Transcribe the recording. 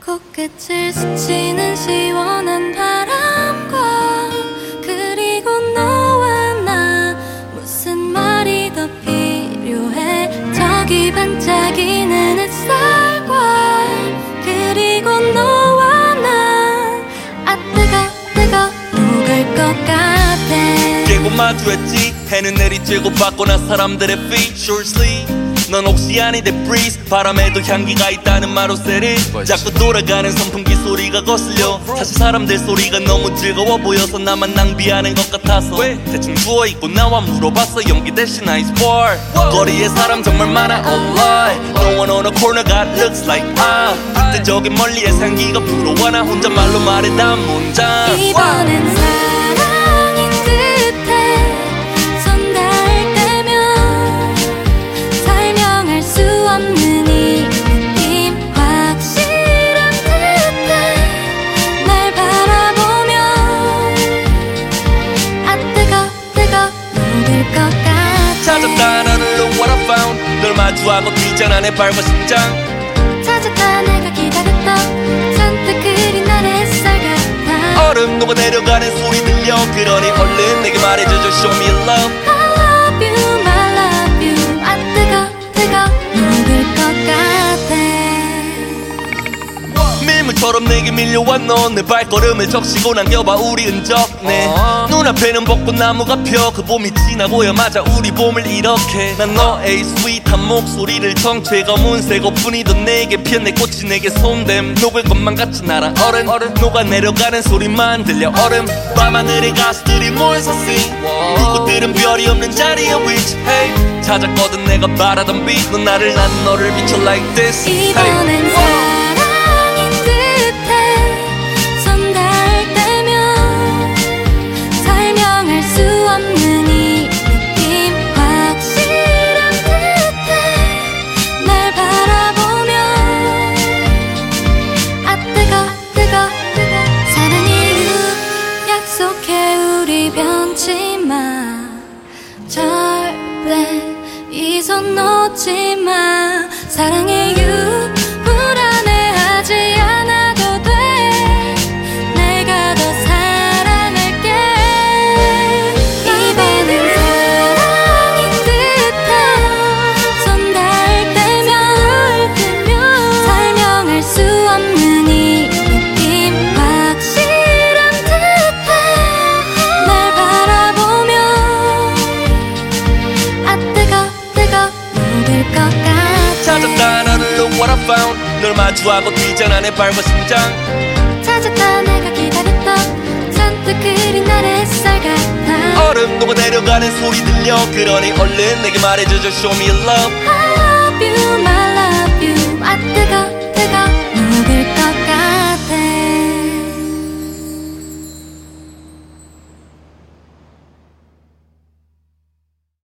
코끝을 스치는 시원한 바람과 그리고 너와 나 무슨 말이 더 필요해. 저기 반짝이는 햇살과 그리고 너와 나 뜨거 녹을 것 같아. 깨고 마주했지. 해는 내리쬐고 받고 난 사람들의 feet short sleeve. 넌 오시안이 돼 breeze. 바람에도 향기가 있다는 마로세리. 자꾸 돌아가는 선풍기 소리가 거슬려. 사실 사람들 소리가 너무 즐거워 보여서 나만 낭비하는 것 같아서 왜 대충 누워있고 나와 물어봤어. 연기 대신 ice bar. 거리에 사람 정말 많아 oh lie. No one on a corner got looks like 그때 저기 멀리에 향기가 불어와. 나 혼자 말로 말해 단 문장. 이번엔 사랑인 듯해. 손 닿을 때면 설명할 수 없는 이 느낌 확실한 듯해. 날 바라보면 뜨거 녹을 것 같아. 찾았다 너를 look what I found. 널 마주하고 뛰잖아 내 발과 심장. 찾았다 내가 기다렸던 잔뜩 그린 날의 햇살 같아. 얼음 녹아 내려가는 소리 들려. 그러니 얼른 내게 말해줘 show me your love. I love you, my love you. 뜨거 녹을 것 같아. 밀물처럼 내게 밀려와 넌 내 발걸음을 적시고 남겨봐 우리 흔적네. 눈앞에는 벚꽃나무가 펴. 그 봄이 지나고야마자 우리 봄을 이렇게. 난 너의 스윗한 목소리를 청취해. 검은색 옷뿐이던 내게 피어 내 꽃이 내게 손댐. 녹을 것만 같은 나란 얼음 녹아 내려가는 소리만 들려. 얼음 밤하늘에 가수들이 모여서 sing. 불꽃들은 별이 없는 자리에 위치해. 찾았거든 내가 바라던 빛. 넌 나를 난 너를 비춰 like this. 이번엔 사랑인 듯해. 손 닿을 때면 설명할 수 없는 이 느낌 확실한 듯해. 날 바라보면 뜨거 사랑의 이유 약속해 우리 변치 마. 절대 이 손 놓지 마. 사랑의 이유 불안해하지 않아도 돼. 내가 더 사랑할게. 이번엔 사랑인 듯해. 손 닿을 때면 설명할 수 없는 이 느낌 확실한 듯해. 날 바라보면 뜨거 녹을 것 같아. 찾았다 너를 look what I found. 널 마주하고 뛰잖아 내 발과 심장. 찾았다 내가 기다렸던 잔뜩 그린 날의 햇살 같아. 얼음 녹아 내려가는 소리 들려. 그러니 얼른 내게 말해줘 show me your love. I love you, my love you. 뜨거